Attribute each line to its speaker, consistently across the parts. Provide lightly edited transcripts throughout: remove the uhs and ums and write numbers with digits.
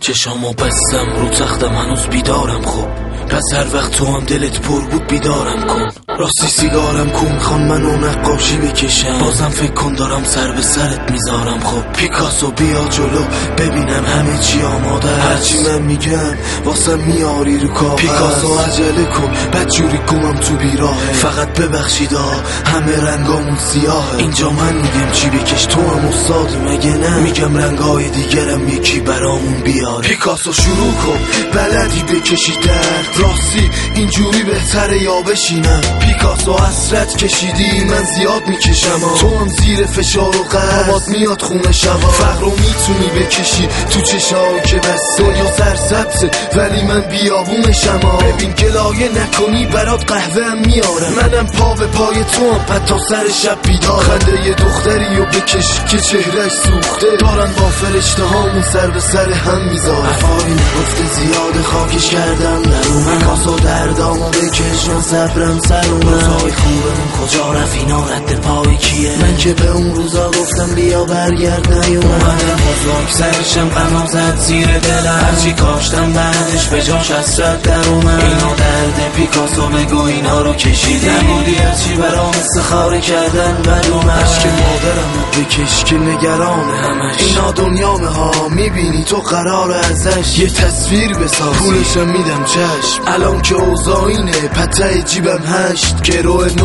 Speaker 1: چشامو بستم رو تختم هنوز بیدارم. خب پس هر وقت تو هم دلت پر بود بیدارم کن. راستی سیگارم کن خان منو نقاشی بکشم. بازم فکر کن دارم سر به سرت میذارم. خب پیکاسو بیا جلو ببینم همه چی آماده است. هرچی من میگم واسم میاری رو کاغذ. پیکاسو عجله کن بدجوری گمم تو بیراهه. فقط ببخشیدا همه رنگامون سیاهه. اینجا من میگم چی بکش تو هم استادی مگه نه؟ میگم رنگای دیگرم یکی برامون بیاره. پیکاسو شروع کن بلدی بکشی درد. راستی اینجوری بهتره یا بشینم؟ پیکاسو حسرت کشیدی من زیاد میکشم. تو هم زیر فشار و قرد میاد خونه شبا. فقر رو میتونی بکشی تو چشایی که بس دنیا سرسبزه ولی من بیابونشم. ببین گلایه نکنی برات قهوه هم میارم. منم پا به پای تو هم پد تا سر شب بیدارم. خنده یه دختری رو بکش که چهرش سوخته. دارن با فرشته هامون سر به سر هم میذارن. حرفایی نگفته زیاد خاکش کردم در اومد. پیکاسو دردامو بکش من صبرم سر اومد. روزای خوبمون کجا رفت اینا رد پای کیه؟ من که به اون روزا گفتم بیا برگرد نیومدم. بزرگ سرشم غمم زد زیر دلم. هرچی کاشتم بعدش به جاش حسرت در اومد. اینا درد پیکاسو بگو اینا رو کشیدی. نبودی هرچی برام استخاره کردن بد اومد. عشق مادرم رو بکش که نگران همش. اینا دنیامه ها میبینی تو قرار ازش یه تصویر بساز. پولشم میدم چشم الان که اوضاعینه. پته جیبم 8 گروه 9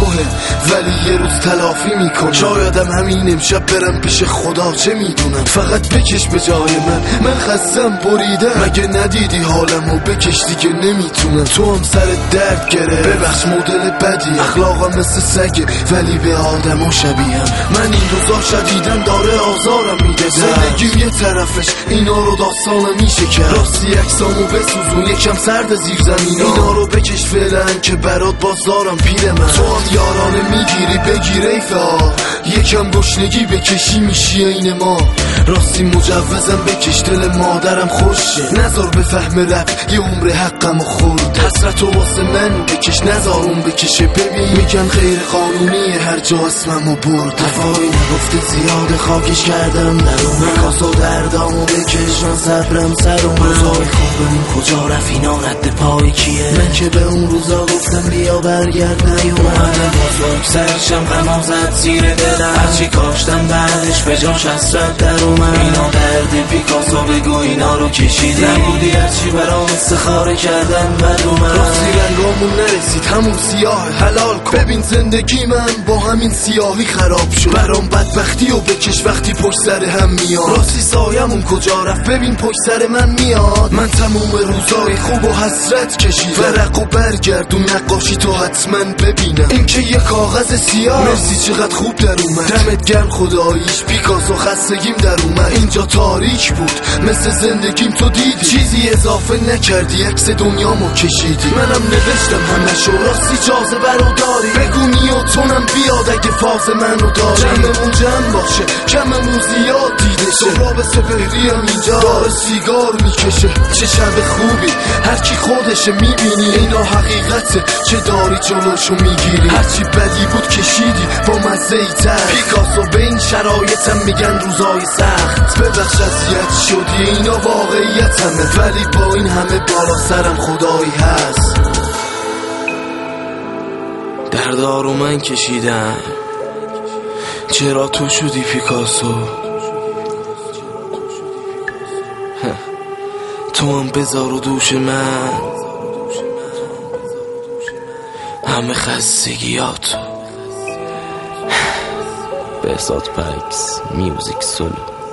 Speaker 1: ولی یه روز تلافی میکنم. شایدم همین امشب برم پیش خدا چه میدونم. فقط بکش به جای من خستم بریدم. مگه ندیدی حالمو بکش دیگه نمیتونم. تو هم سر درد گره ببخش مدل بدی. اخلاقم مثل سگه ولی به آدما شبیهم. من این روزا شدیدن داره آزارم میده. زندگیم یه طرفش اینا رو داستانم میشه کرد. راستی عکسامو بسوزون یکم سرد زیر زمینا. اینا رو بکش فعلا که برات بازدارم پیر من. تو هم یارانه میگیری بگیر ایفا. یکم گشنگی بکشی میشی این ما. راستی مجوزم بکش دل مادرم خوشه. نذار بفهم رب یه عمر حقم و خورد. حسرتو واسه من بکش نذار اون بکشه. ببین میگن غیر قانونیه هر جا اسممو برد. دفاعی نگفته زیاد خاکش کردم در اومد. پیکاسو دردامو بکش من صبرم سر اومد. روزای خوبمون کجا رفت اینا رد پای کیه؟ من که به اون روزا گفتم بیا برگرد نیومدم. بزرگ سرشم غمم زد زیر دلم. هرچی کاشتم بعدش به جاش حسرت در اومد. اینا درد پیکاسو بگو اینا رو کشیدی. نبودی هرچی برام استخاره کردن بد اومد. راستی رنگامون نرسید همون سیاه حلال کن. ببین زندگی من با همین سیاهی خراب شد. برام بدبختی و بکش وقتی پشت سر هم میاد. راستی سایمون کجا رفت ببین پشت سر من میاد. من تموم روزای خوب و حسرت کشید. ورق و برگردون نقاشی تو حتما ببینم. این که یه کاغذ سیاه. مرسی چقدر خوب در اومد. دمت گرم خداییش پیکاسو خستگیم در اومد. اینجا تاریک بود مثل زندگیم تو دیدی. چیزی اضافه نکردی عکس دنیامو کشیدی. منم نوشتم همشو راستی جاذبه رو داری. بگو نیوتونم بیاد اگه فاز منو داری. جمعمون جمع باشه کممون زیاد دیده شه. سهراب سپهری هم اینجا داره سیگار میکشه. چه شب خوبی هرکی خودشه میبینی. اینا حقیقته چه داری جلوشو میگیری. هرچی بدی بود کشیدی با مزه ای تر. پیکاسو به این شرایطم میگن روزای سخت. ببخش اذیت شدی اینا واقعیت همه. ولی با این همه بالا سرم خدایی هست. دردارو من کشیدم چرا تو شدی پیکاسو؟ تو هم بذار و دوش من همه خستگیاتو. بهزاد پکس میوزیک سولو.